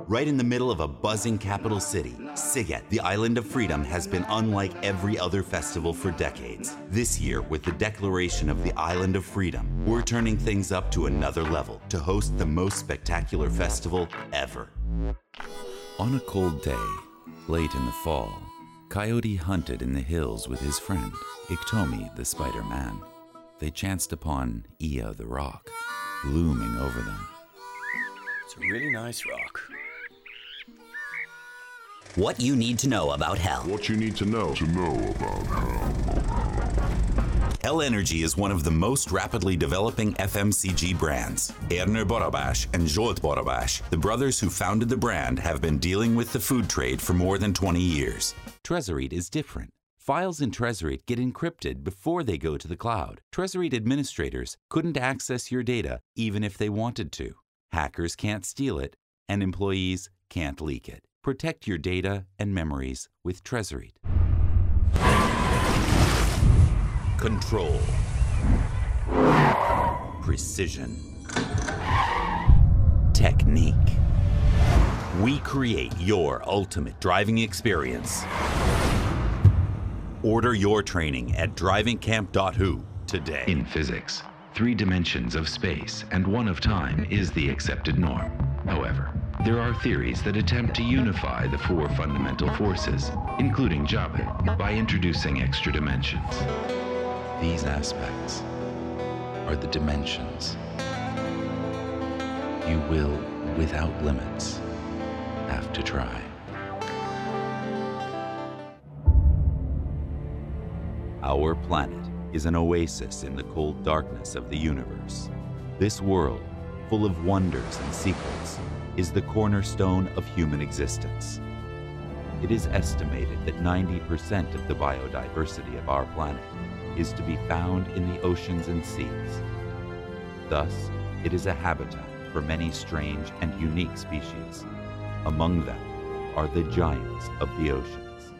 Right in the middle of a buzzing capital city, Sziget, the Island of Freedom, has been unlike every other festival for decades. This year, with the declaration of the Island of Freedom, we're turning things up to another level to host the most spectacular festival ever. On a cold day, late in the fall, Coyote hunted in the hills with his friend, Iktomi the Spider-Man. They chanced upon Ea the Rock, looming over them. It's a really nice rock. What you need to know about Hell. What you need to know about Hell. Hell Energy is one of the most rapidly developing FMCG brands. Ernő Barabás and Zsolt Barabás, the brothers who founded the brand, have been dealing with the food trade for more than 20 years. Trezorit is different. Files in Trezorit get encrypted before they go to the cloud. Trezorit administrators couldn't access your data even if they wanted to. Hackers can't steal it, and employees can't leak it. Protect your data and memories with Trezorit. Control. Precision. Technique. We create your ultimate driving experience. Order your training at drivingcamp.hu today. In physics, 3 dimensions of space and 1 of time is the accepted norm. However, there are theories that attempt to unify the 4 fundamental forces, including Jobbik, by introducing extra dimensions. These aspects are the dimensions. You will, without limits, have to try. Our planet is an oasis in the cold darkness of the universe. This world, full of wonders and secrets, is the cornerstone of human existence. It is estimated that 90% of the biodiversity of our planet is to be found in the oceans and seas. Thus, it is a habitat for many strange and unique species. Among them are the giants of the oceans.